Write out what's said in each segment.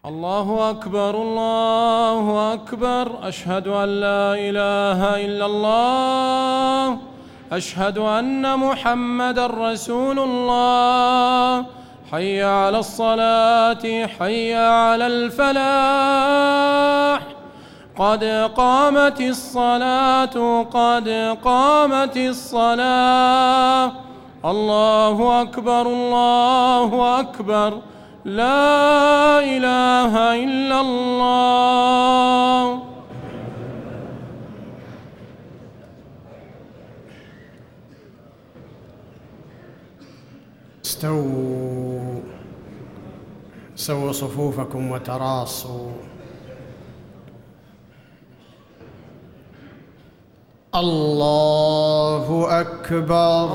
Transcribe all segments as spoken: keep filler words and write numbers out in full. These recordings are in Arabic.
الله أكبر الله أكبر. أشهد أن لا إله إلا الله. أشهد أن محمدًا رسول الله. حي على الصلاة حي على الفلاح. قد قامت الصلاة قد قامت الصلاة. الله أكبر الله أكبر. لا إله إلا الله. استووا سووا صفوفكم وتراصوا. الله أكبر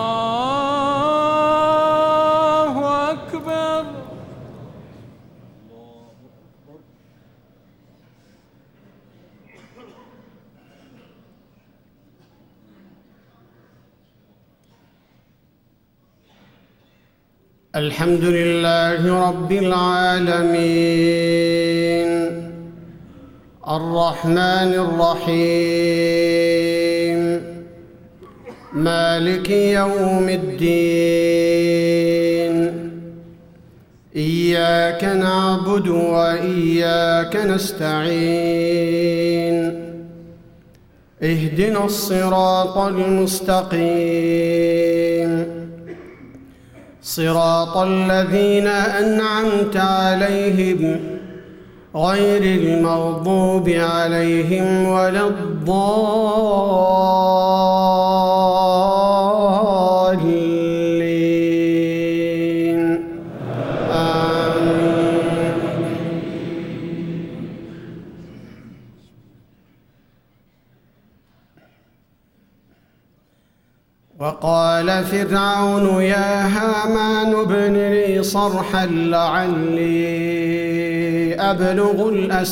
الله أكبر. الحمد لله رب العالمين الرحمن الرحيم مالك يوم الدين. إياك نعبد وإياك نستعين. اهدنا الصراط المستقيم صراط الذين أنعمت عليهم غير المغضوب عليهم ولا الضالين. آمين. وقال فرعون يا هامان ابن لي صرحا لعلي أبلغ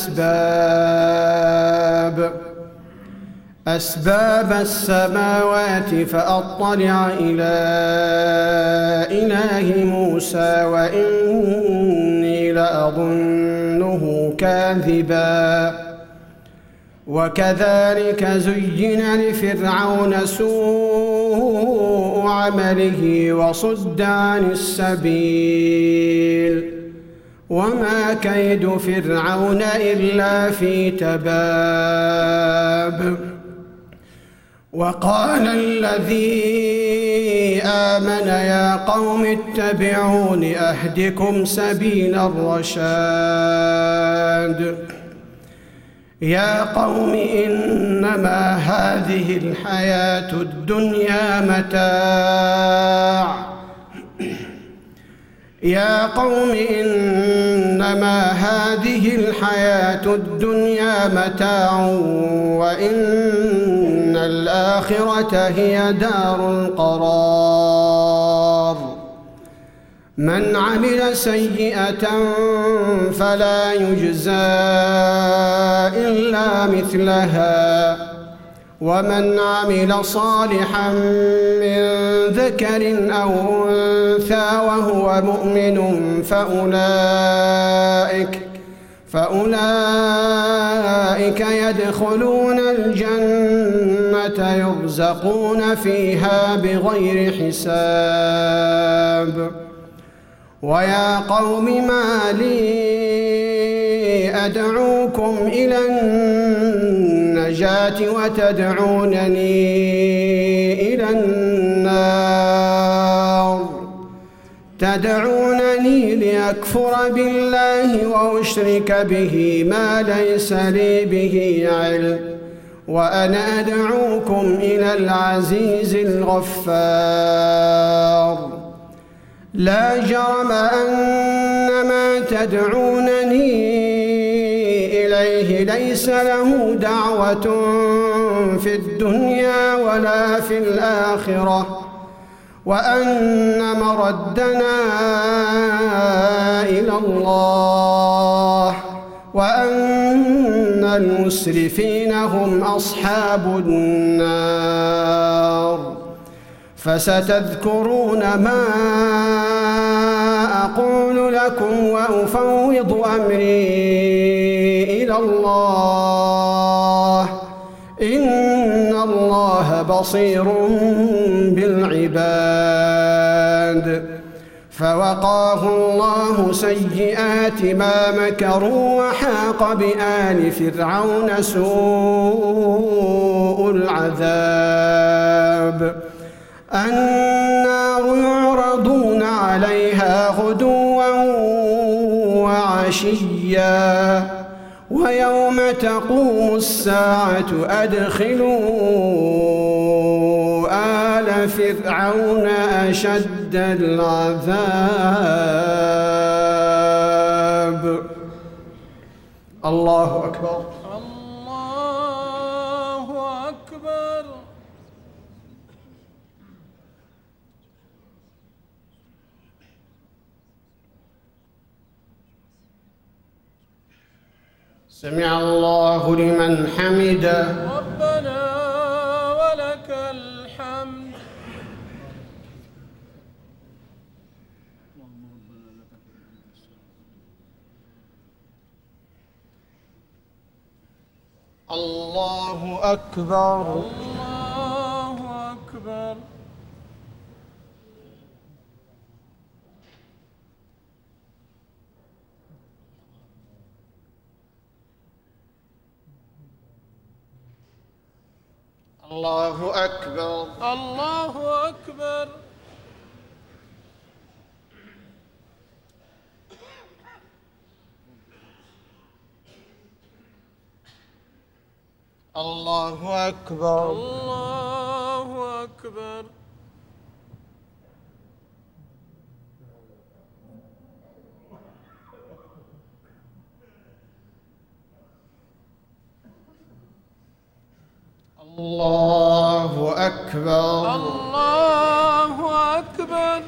الأسباب أسباب السماوات فأطلع إلى إله موسى وإني لأظنه كاذبا. وكذلك زين لفرعون سوء عمله وصد عن السبيل وما كيد فرعون إلا في تباب. وقال الذي آمن يا قوم اتبعون أهدكم سبيل الرشاد. يا قوم إنما هذه الحياة الدنيا متاع يا قوم إنما هذه الحياة الدنيا متاع وإن الآخرة هي دار القرار. من عمل سيئة فلا يجزى إلا مثلها ومن عمل صالحا من ذكر أو أنثى وهو مؤمن فأولئك فأولئك يدخلون الجنة يرزقون فيها بغير حساب. ويا قوم ما لي أدعوكم إلى النجاة وتدعونني إلى النار تدعونني لأكفر بالله وأشرك به ما ليس لي به علم وأنا أدعوكم إلى العزيز الغفار. لا جرم أن ما تدعونني إليه ليس له دعوة في الدنيا ولا في الآخرة وأن مردنا إلى الله وأن المسرفين هم أصحاب النار. فستذكرون ما أقول لكم وأفوض أمري إلى الله إن الله بصير بالعباد. فوقاه الله سيئات ما مكروا وحاق بآل فرعون سوء العذاب. النار يعرضون عليها غدوا وعشيا ويوم تقوم الساعة أدخلوا آل فرعون أشد العذاب. الله أكبر. الله أكبر. سمع الله لمن حمده. ربنا ولك الحمد. الله أكبر. الله أكبر. الله أكبر. الله أكبر. الله أكبر. الله أكبر. الله أكبر. الله أكبر.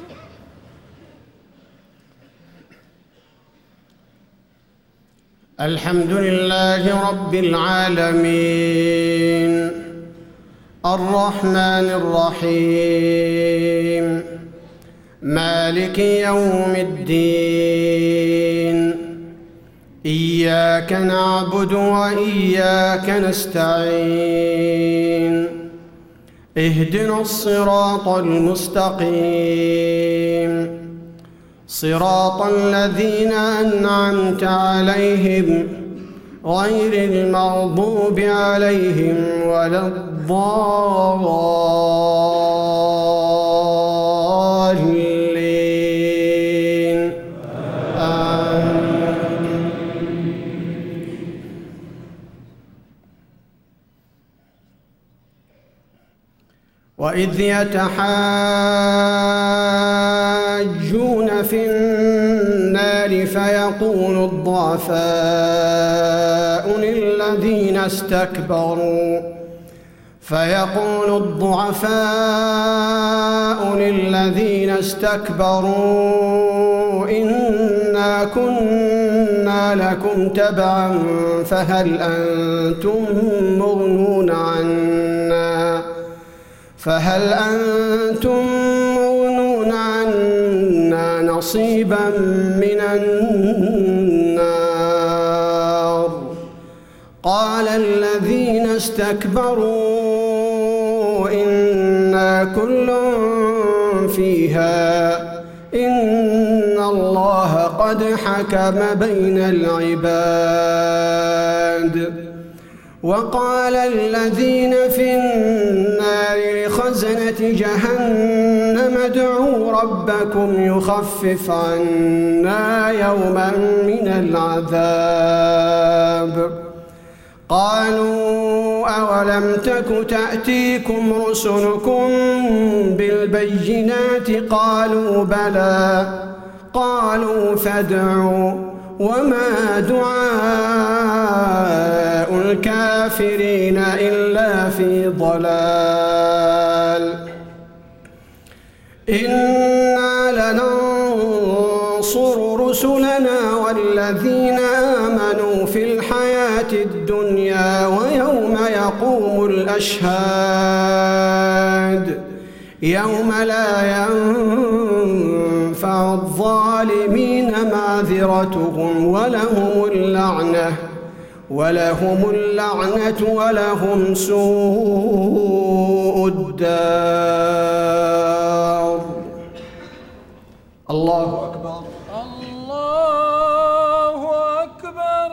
الحمد لله رب العالمين الرحمن الرحيم مالك يوم الدين. إياك نعبد وإياك نستعين. اهدنا الصراط المستقيم صراط الذين أنعمت عليهم غير المغضوب عليهم ولا الضالين. آمين. وإذ يتحاجون في النار فيقول الضعفاء للذين استكبروا فيقول الضعفاء للذين استكبروا إنا كنا لكم تبعا فهل أنتم مغنون عنا فهل أنتم مغنون عنا نصيبا من النار. قال الذين استكبروا إنا كل فيها إن الله قد حكم بين العباد. وقال الذين في النار لخزنة جهنم ادعوا ربكم يخفف عنا يوما من العذاب. قالوا أولم تك تأتيكم رسلكم بالبينات قالوا بلى قالوا فادعوا وما دعاء الكافرين إلا في ضلال. إنا لننصر رسلنا والذين آمنوا في الحياة الدنيا ويوم يقوم الأشهاد يوم لا ينفع وعلى الظالمين معذرتهم ولهم اللعنة ولهم اللعنة ولهم سوء الدار. الله أكبر. الله أكبر.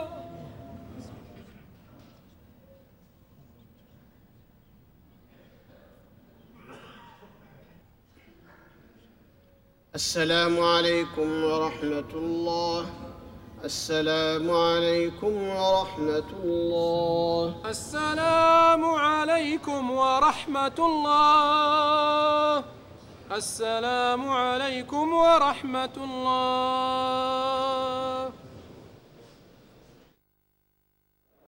السلام عليكم ورحمة الله. السلام عليكم ورحمة الله. السلام عليكم ورحمة الله. السلام عليكم ورحمة الله.